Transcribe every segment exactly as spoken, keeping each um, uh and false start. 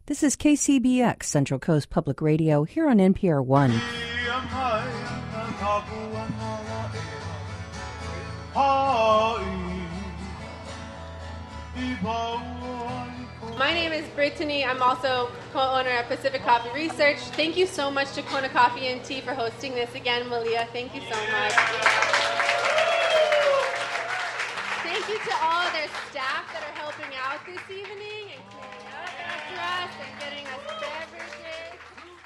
This is K C B X, Central Coast Public Radio, here on N P R One. My name is Brittany. I'm also co-owner of Pacific Coffee Research. Thank you so much to Kona Coffee and Tea for hosting this again, Malia. Thank you so much. Thank you to all their staff that are helping out this evening and cleaning up after us and getting us beverages.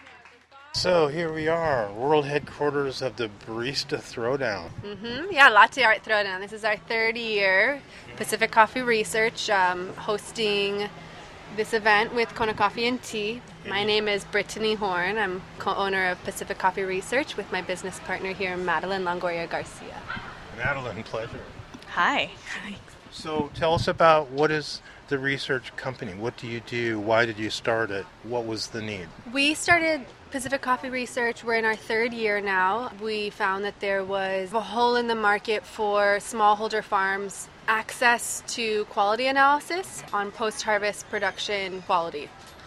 So here we are, world headquarters of the Barista Throwdown. Mm-hmm. Yeah, Latte Art Throwdown. This is our third year. Pacific Coffee Research um, hosting this event with Kona Coffee and Tea. My name is Brittany Horn. I'm co-owner of Pacific Coffee Research with my business partner here, Madeline Longoria Garcia. Madeline, pleasure. Hi. So tell us about what is the research company? What do you do? Why did you start it? What was the need? We started Pacific Coffee Research. We're in our third year now. We found that there was a hole in the market for smallholder farms access to quality analysis on post-harvest production quality.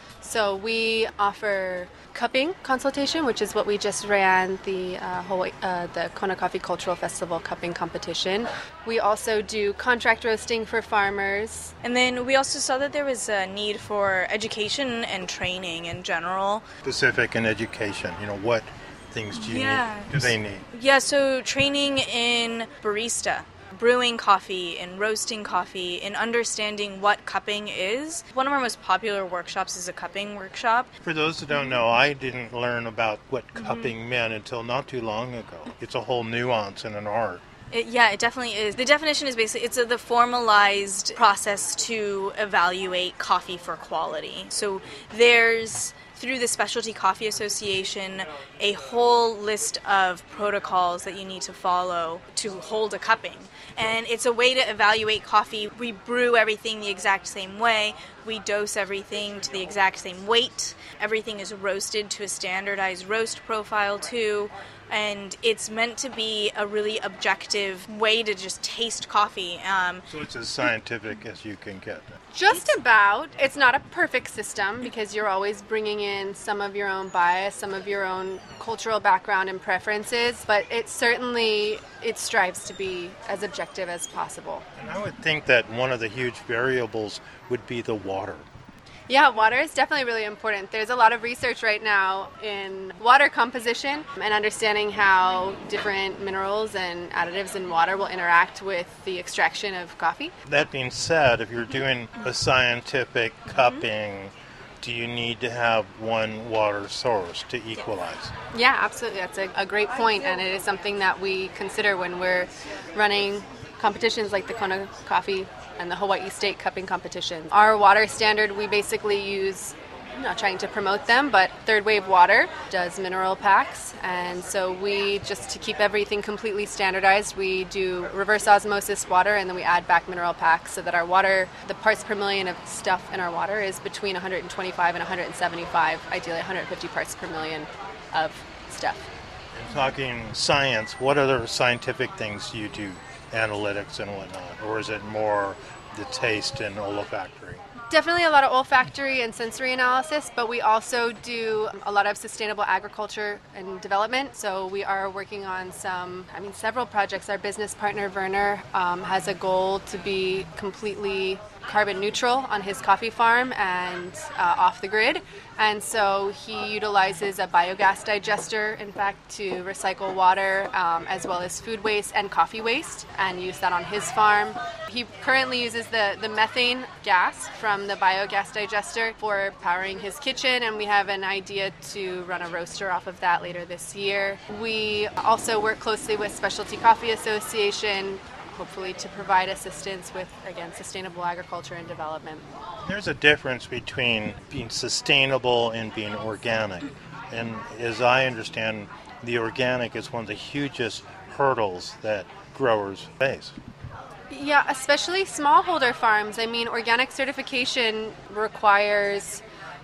So we offer cupping consultation, which is what we just ran, the uh, Hawaii, uh, the Kona Coffee Cultural Festival cupping competition. We also do contract roasting for farmers. And then we also saw that there was a need for education and training in general. Specific in education, you know, what things do you yeah. need? Do they need? Yeah, so training in barista, brewing coffee and roasting coffee and understanding what cupping is. One of our most popular workshops is a cupping workshop. For those that don't know, I didn't learn about what cupping mm-hmm. meant until not too long ago. It's a whole nuance in an art. It, yeah, it definitely is. The definition is basically it's a, the formalized process to evaluate coffee for quality. So there's, through the Specialty Coffee Association, a whole list of protocols that you need to follow to hold a cupping. And it's a way to evaluate coffee. We brew everything the exact same way. We dose everything to the exact same weight. Everything is roasted to a standardized roast profile too. And it's meant to be a really objective way to just taste coffee. Um, so it's as scientific as you can get. Just about. It's not a perfect system because you're always bringing in some of your own bias, some of your own cultural background and preferences, but it certainly, it strives to be as objective as possible. And I would think that one of the huge variables would be the water. Yeah, water is definitely really important. There's a lot of research right now in water composition and understanding how different minerals and additives in water will interact with the extraction of coffee. That being said, if you're doing a scientific cupping, do you need to have one water source to equalize? Yeah, absolutely. That's a, a great point, and it is something that we consider when we're running competitions like the Kona Coffee and the Hawaii State Cupping Competition. Our water standard, we basically use, I'm not trying to promote them, but Third Wave Water does mineral packs, and so we, just to keep everything completely standardized, we do reverse osmosis water, and then we add back mineral packs so that our water, the parts per million of stuff in our water is between one hundred twenty-five and one hundred seventy-five, ideally one hundred fifty parts per million of stuff. And talking science, what other scientific things do you do? Analytics and whatnot, or is it more the taste and olfactory? Definitely a lot of olfactory and sensory analysis, but we also do a lot of sustainable agriculture and development. So we are working on some, I mean, several projects. Our business partner, Werner, um, has a goal to be completely carbon neutral on his coffee farm and uh, off the grid. And so he utilizes a biogas digester, in fact, to recycle water um, as well as food waste and coffee waste and use that on his farm. He currently uses the, the methane gas from the biogas digester for powering his kitchen, and we have an idea to run a roaster off of that later this year. We also work closely with Specialty Coffee Association, hopefully to provide assistance with, again, sustainable agriculture and development. There's a difference between being sustainable and being organic. And as I understand, the organic is one of the hugest hurdles that growers face. Yeah, especially smallholder farms. I mean, organic certification requires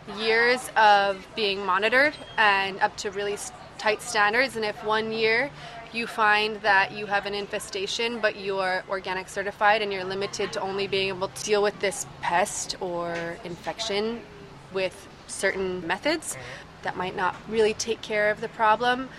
years of being monitored and up to really tight standards. And if one year you find that you have an infestation, but you're organic certified and you're limited to only being able to deal with this pest or infection with certain methods that might not really take care of the problem,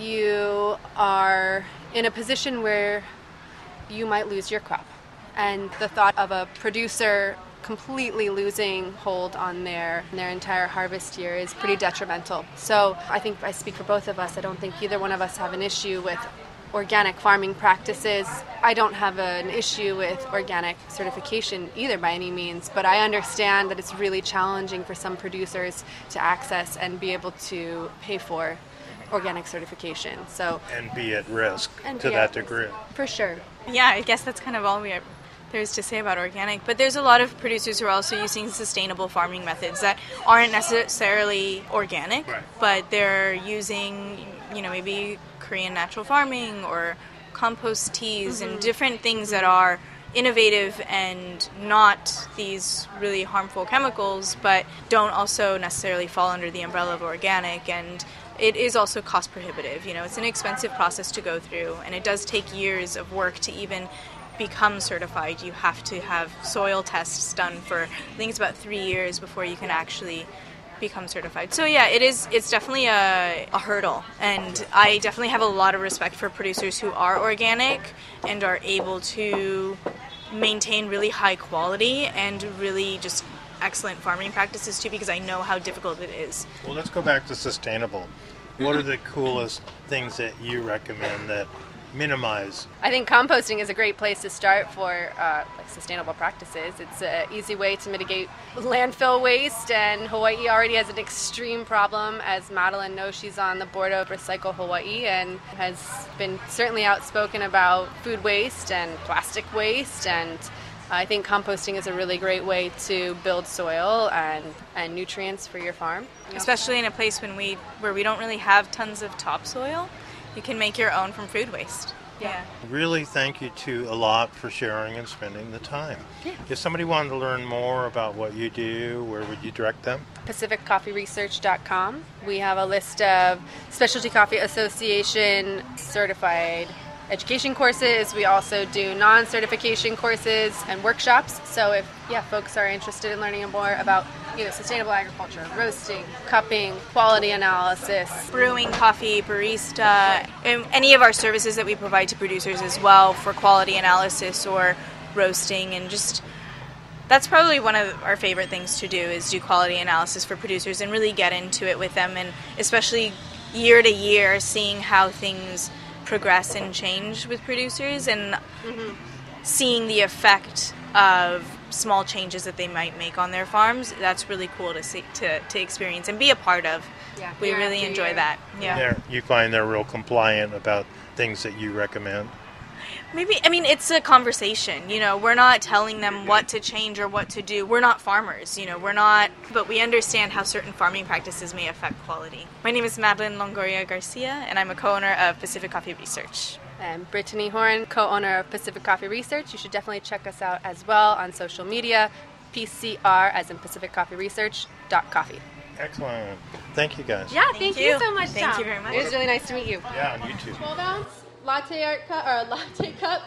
you are in a position where you might lose your crop. And the thought of a producer completely losing hold on their their entire harvest year is pretty detrimental. So I think I speak for both of us. I don't think either one of us have an issue with organic farming practices. I don't have an issue with organic certification either by any means, but I understand that it's really challenging for some producers to access and be able to pay for organic certification. So And be at risk and to be that at- degree. For sure. Yeah, I guess that's kind of all we are, there's to say about organic. But there's a lot of producers who are also using sustainable farming methods that aren't necessarily organic, Right. but they're using, you know, maybe Korean natural farming or compost teas and different things that are innovative and not these really harmful chemicals, but don't also necessarily fall under the umbrella of organic. And it is also cost prohibitive. You know, it's an expensive process to go through, and it does take years of work to even become certified. You have to have soil tests done for, I think it's about three years before you can actually become certified. So yeah, it is, it's definitely a, a hurdle, and I definitely have a lot of respect for producers who are organic and are able to maintain really high quality and really just excellent farming practices too, because I know how difficult it is. Well, let's go back to sustainable. What are the coolest things that you recommend that minimize? I think composting is a great place to start for uh, like sustainable practices. It's an easy way to mitigate landfill waste, and Hawaii already has an extreme problem. As Madeline knows, she's on the board of Recycle Hawaii and has been certainly outspoken about food waste and plastic waste, and I think composting is a really great way to build soil and, and nutrients for your farm. Especially in a place when we where we don't really have tons of topsoil. You can make your own from food waste. Yeah. Really thank you two a lot for sharing and spending the time. Yeah. If somebody wanted to learn more about what you do, where would you direct them? Pacific Coffee Research dot com. We have a list of Specialty Coffee Association certified education courses. We also do non-certification courses and workshops. So if yeah, folks are interested in learning more about you know sustainable agriculture, roasting, cupping, quality analysis, Brewing, coffee, barista, and any of our services that we provide to producers as well for quality analysis or roasting, and just that's probably one of our favorite things to do is do quality analysis for producers and really get into it with them, and especially year to year seeing how things progress and change with producers and mm-hmm. seeing the effect of small changes that they might make on their farms. That's really cool to see, to, to experience and be a part of. Yeah, we year really after enjoy year. that. Yeah. They're, you find they're real compliant about things that you recommend? Maybe, I mean, it's a conversation, you know, we're not telling them what to change or what to do. We're not farmers, you know, we're not, but we understand how certain farming practices may affect quality. My name is Madeline Longoria Garcia, and I'm a co-owner of Pacific Coffee Research. And Brittany Horn, co-owner of Pacific Coffee Research. You should definitely check us out as well on social media, P C R as in Pacific Coffee Research dot coffee. Excellent. Thank you guys. Yeah, Thank thank, you. you. so much, Thank Tom. you very much. It was really nice to meet you. Yeah, on YouTube. twelve ounce latte art cup or latte cup.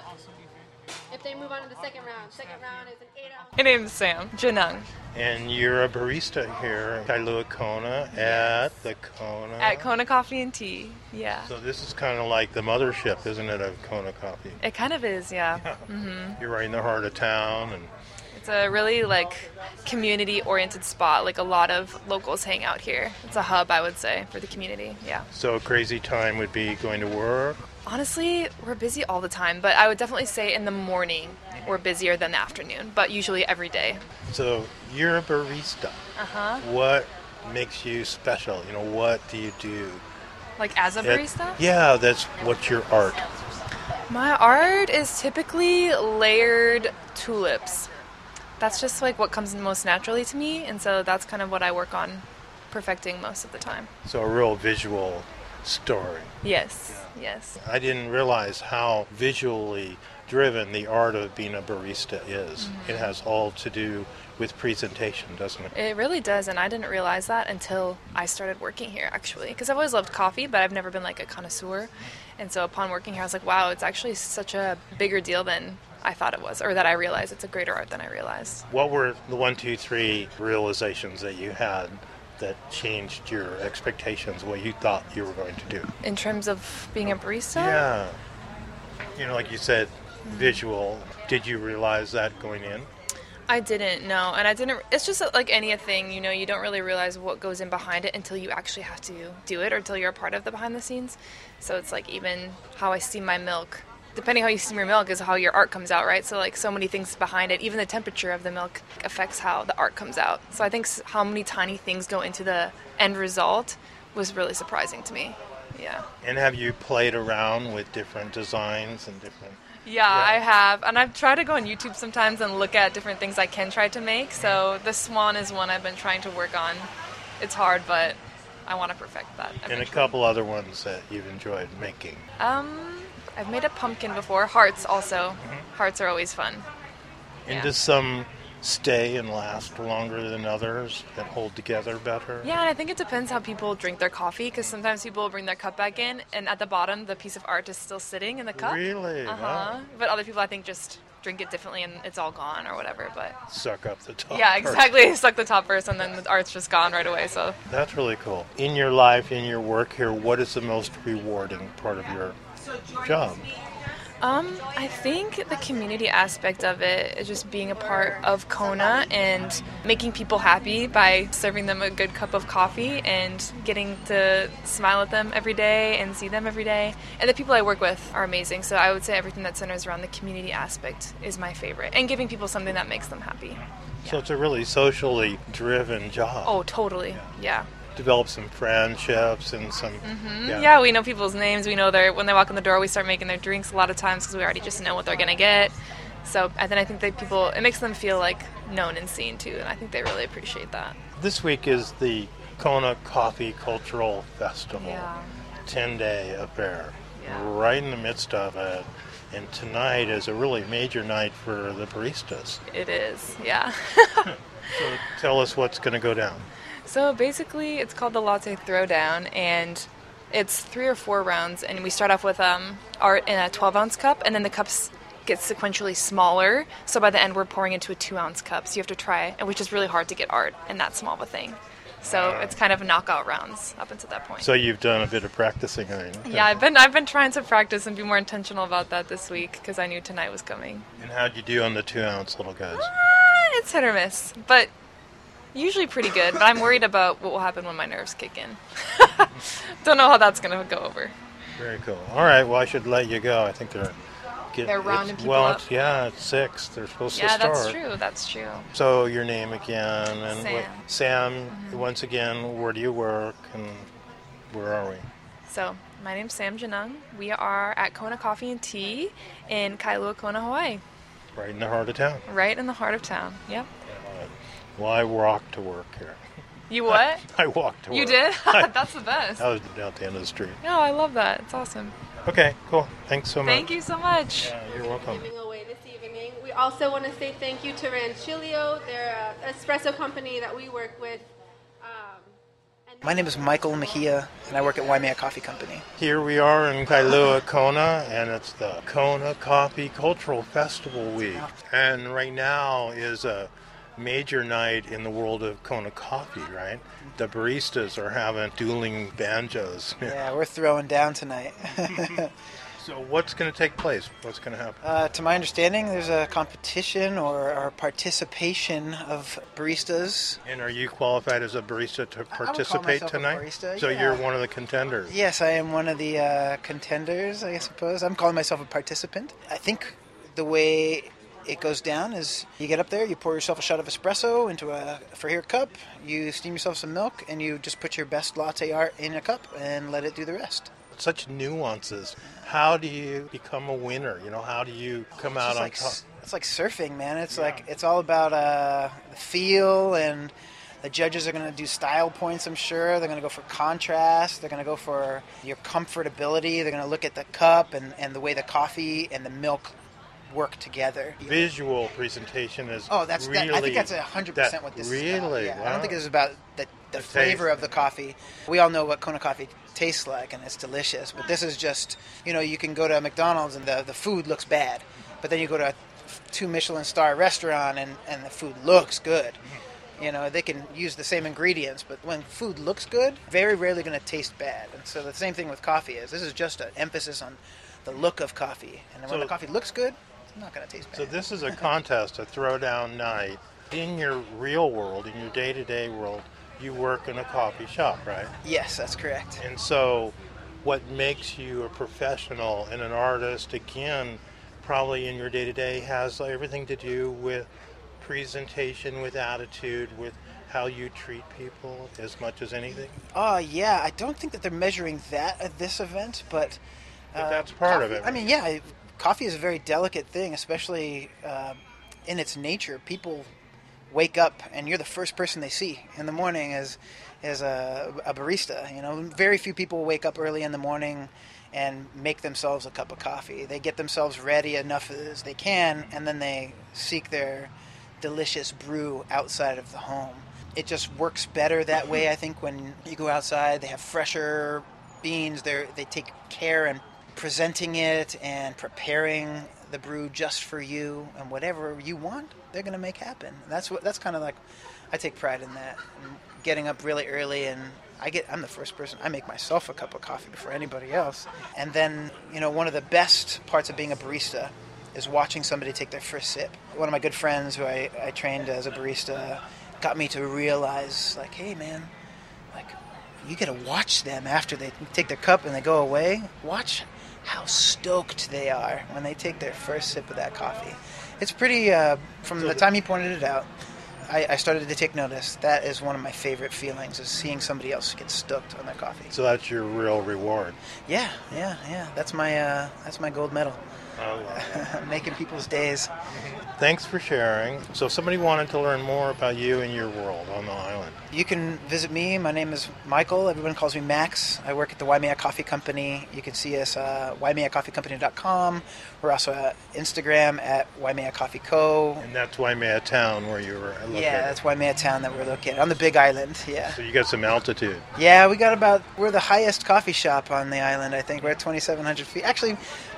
If they move on to the second round, second round is an eight ounce. My name's Sam Janung And you're a barista here at Kailua Kona at the Kona. at Kona Coffee and Tea. Yeah, So this is kind of like the mothership, isn't it, of Kona Coffee? it kind of is. Yeah, You're right in the heart of town, and it's a really like community-oriented spot. Like a lot of locals hang out here. It's a hub, I would say, for the community. Yeah. so a crazy time would be going to work. Honestly, we're busy all the time, but I would definitely say in the morning we're busier than the afternoon, but usually every day. So you're a barista. Uh-huh. What makes you special? You know, what do you do? Like as a That- barista? yeah, that's what's your art. My art is typically layered tulips. That's just like what comes most naturally to me, and so that's kind of what I work on perfecting most of the time. So a real visual story. Yes, yes. I didn't realize how visually driven the art of being a barista is. Mm-hmm. It has all to do with presentation, doesn't it? It really does, and I didn't realize that until I started working here, actually. Because I've always loved coffee, but I've never been like a connoisseur. And so upon working here, I was like, wow, it's actually such a bigger deal than I thought it was, or that I realized it's a greater art than I realized. What were the one, two, three realizations that you had that changed your expectations, what you thought you were going to do? In terms of being a barista? Yeah. You know, like you said, visual. Did you realize that going in? I didn't, no. And I didn't, it's just like any thing, you know, you don't really realize what goes in behind it until you actually have to do it or until you're a part of the behind the scenes. So it's like even how I steam my milk. Depending how you steam your milk is how your art comes out, right? So like so many things behind it, even the temperature of the milk affects how the art comes out. So I think how many tiny things go into the end result was really surprising to me. Yeah. And have you played around with different designs and different... Yeah, yeah, I have. And I've tried to go on YouTube sometimes and look at different things I can try to make. So the swan is one I've been trying to work on. It's hard, but I want to perfect that eventually. And a couple other ones that you've enjoyed making. Um, I've made a pumpkin before. Hearts also. Mm-hmm. Hearts are always fun. And yeah. does some stay and last longer than others that hold together better? Yeah, and I think it depends how people drink their coffee, because sometimes people will bring their cup back in, and at the bottom, the piece of art is still sitting in the cup. Really? Uh-huh. Wow. But other people, I think, just drink it differently, and it's all gone or whatever. But suck up the top. Yeah, exactly. First. Suck the top first, and then the art's just gone right away. So that's really cool. In your life, in your work here, what is the most rewarding part of your job? Um, I think the community aspect of it is just being a part of Kona and making people happy by serving them a good cup of coffee and getting to smile at them every day and see them every day. And the people I work with are amazing, so I would say everything that centers around the community aspect is my favorite. And giving people something that makes them happy. So yeah. It's a really socially driven job. Oh, totally. Yeah. Develop some friendships and some mm-hmm. yeah. yeah we know people's names, we know their when they walk in the door, we start making their drinks a lot of times because we already just know what they're gonna get. So and then I think that people, it makes them feel like known and seen too, and I think they really appreciate that. This week is the Kona Coffee Cultural Festival, yeah. ten day affair, yeah. right in the midst of it. And tonight is a really major night for the baristas. It is, yeah. So tell us what's going to go down. So basically, it's called the Latte Throwdown, and it's three or four rounds, and we start off with um, art in a twelve-ounce cup, and then the cups get sequentially smaller, so by the end we're pouring into a two-ounce cup, so you have to try, and which is really hard to get art in that small of a thing. So it's kind of knockout rounds up until that point. So you've done a bit of practicing, I mean. Yeah, I've been I've been trying to practice and be more intentional about that this week, because I knew tonight was coming. And how'd you do on the two-ounce little guys? Uh, it's hit or miss, but... usually pretty good, but I'm worried about what will happen when my nerves kick in. Don't know how that's going to go over. Very cool. All right, well, I should let you go. I think they're getting... They're rounding people well, up? It's, yeah, it's six. They're supposed yeah, to start. Yeah, that's true. That's true. So your name again. And Sam. What, Sam, mm-hmm. once again, where do you work and where are we? So, my name's Sam Janung. We are at Kona Coffee and Tea in Kailua, Kona, Hawaii. Right in the heart of town. Right in the heart of town, yep. Well, I walk to work here. You what? I walk to work. You did? That's the best. I was down at the end of the street. No, I love that. It's awesome. Okay, cool. Thanks so much. Thank you so much. Yeah, you're welcome. Giving away this evening. We also want to say thank you to Rancilio. They're an espresso company that we work with. Um, and My name is Michael Mejia, and I work at Waimea Coffee Company. Here we are in Kailua, Kona, and it's the Kona Coffee Cultural Festival Week. And right now is a major night in the world of Kona coffee, right? The baristas are having dueling banjos. Yeah, we're throwing down tonight. So what's going to take place? What's going to happen? Uh, to my understanding, there's a competition or, or participation of baristas. And are you qualified as a barista to participate I would call myself tonight? A barista, so yeah. You're one of the contenders. Yes, I am one of the uh, contenders, I suppose. I'm calling myself a participant. I think the way it goes down is you get up there, you pour yourself a shot of espresso into a Freyr cup, you steam yourself some milk, and you just put your best latte art in a cup and let it do the rest. Such nuances. How do you become a winner? You know, how do you come it's out on like, top? It's like surfing, man. It's yeah. like it's all about uh, the feel, and the judges are going to do style points, I'm sure. They're going to go for contrast. They're going to go for your comfortability. They're going to look at the cup and, and the way the coffee and the milk work together. Visual presentation is oh, that's really... that, I think that's one hundred percent that, what this really? is about. Yeah, wow. I don't think this is about the, the, the flavor taste. of the coffee. We all know what Kona coffee tastes like, and it's delicious. But this is just, you know, you can go to McDonald's and the, the food looks bad. But then you go to two Michelin star restaurant and, and the food looks good. You know, they can use the same ingredients, but when food looks good, very rarely going to taste bad. And so the same thing with coffee is. This is just an emphasis on the look of coffee. And when So- the coffee looks good, it's not going to taste bad. So this is a contest, a throwdown night. In your real world, in your day-to-day world, you work in a coffee shop, right? Yes, that's correct. And so what makes you a professional and an artist, again, probably in your day-to-day has everything to do with presentation, with attitude, with how you treat people as much as anything? Oh, uh, yeah. I don't think that they're measuring that at this event, but... But uh, that's part coffee, of it. I mean, yeah, coffee is a very delicate thing, especially uh, in its nature. People wake up and you're the first person they see in the morning as, as a, a barista. You know, very few people wake up early in the morning and make themselves a cup of coffee. They get themselves ready enough as they can, and then they seek their delicious brew outside of the home. It just works better that way, I think, when you go outside. They have fresher beans. They they take care in presenting it and preparing the brew just for you, and whatever you want, they're going to make happen. That's what that's kind of like, I take pride in that. And getting up really early, and I get I'm the first person. I make myself a cup of coffee before anybody else. And then, you know, one of the best parts of being a barista is watching somebody take their first sip. One of my good friends who I, I trained as a barista got me to realize, like, hey, man, like, you got to watch them after they take their cup and they go away. Watch how stoked they are when they take their first sip of that coffee. It's pretty, uh, from the time he pointed it out, I, I started to take notice. That is one of my favorite feelings, is seeing somebody else get stoked on their coffee. So that's your real reward. Yeah, yeah, yeah. That's my, uh, that's my gold medal. Oh, yeah. Making people's days. Thanks for sharing. So if somebody wanted to learn more about you and your world on the island, you can visit me. My name is Michael. Everyone calls me Max. I work at the Waimea Coffee Company. You can see us at waimea coffee company dot com. We're also at Instagram at Waimea Coffee Co. and that's Waimea Town where you were located. Yeah, that's Waimea Town that we're located on the Big Island. Yeah. So you got some altitude. Yeah, we got about, we're the highest coffee shop on the island, I think. We're at twenty-seven hundred feet. Actually,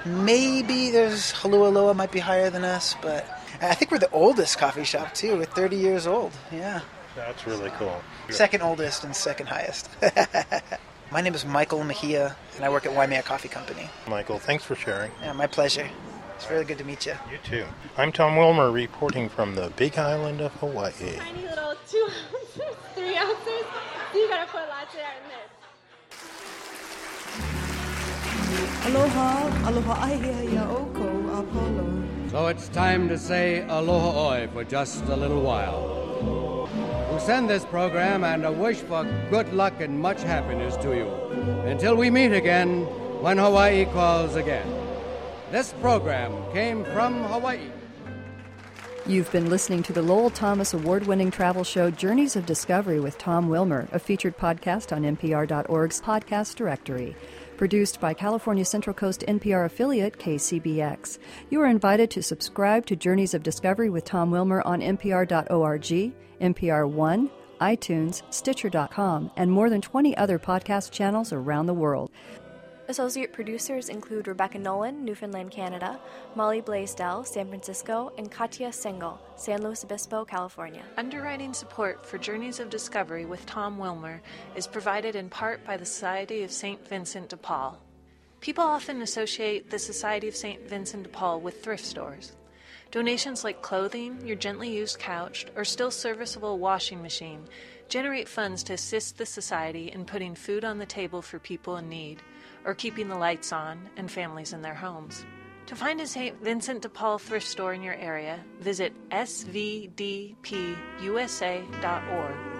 maybe there's Halualoa might be higher than us, but I think we're the oldest coffee shop, too. We're thirty years old. Yeah. That's really cool. Second oldest and second highest. My name is Michael Mejia, and I work at Waimea Coffee Company. Michael, thanks for sharing. Yeah, my pleasure. It's really good to meet you. You too. I'm Tom Wilmer, reporting from the Big Island of Hawaii. Tiny little two ounces, three ounces. So you gotta put lots of that in this. Aloha, aloha aia ya oko Apollo. So it's time to say aloha oi for just a little while. We'll send this program and a wish for good luck and much happiness to you. Until we meet again, when Hawaii calls again. This program came from Hawaii. You've been listening to the Lowell Thomas award-winning travel show Journeys of Discovery with Tom Wilmer, a featured podcast on N P R dot org's podcast directory. Produced by California Central Coast N P R affiliate K C B X. You are invited to subscribe to Journeys of Discovery with Tom Wilmer on N P R dot org, N P R One, iTunes, Stitcher dot com, and more than twenty other podcast channels around the world. Associate producers include Rebecca Nolan, Newfoundland, Canada, Molly Blaisdell, San Francisco, and Katya Sengel, San Luis Obispo, California. Underwriting support for Journeys of Discovery with Tom Wilmer is provided in part by the Society of Saint Vincent de Paul. People often associate the Society of Saint Vincent de Paul with thrift stores. Donations like clothing, your gently used couch, or still serviceable washing machine generate funds to assist the Society in putting food on the table for people in need, or keeping the lights on and families in their homes. To find a Saint Vincent de Paul thrift store in your area, visit S V D P U S A dot org